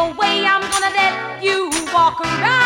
no way I'm gonna let you walk around.